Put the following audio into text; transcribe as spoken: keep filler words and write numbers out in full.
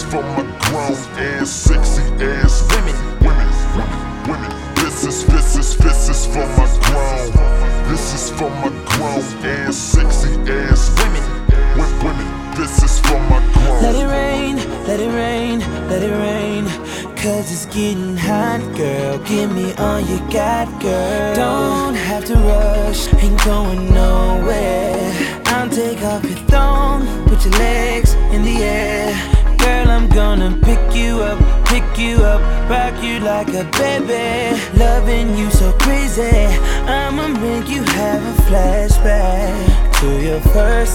for my grown and sexy ass women. Women, women. This is, this is, this is for my grown. This is for my grown and sexy ass women. Women, this is for my grown. Let it rain, let it rain, let it rain. Cause it's getting hot, girl. Give me all you got, girl. Don't have to rush, ain't going nowhere. I'll take off your thong, put your legs in the air. Girl, I'm gonna pick you up, pick you up, rock you like a baby. Loving you so crazy, I'ma make you have a flashback to your first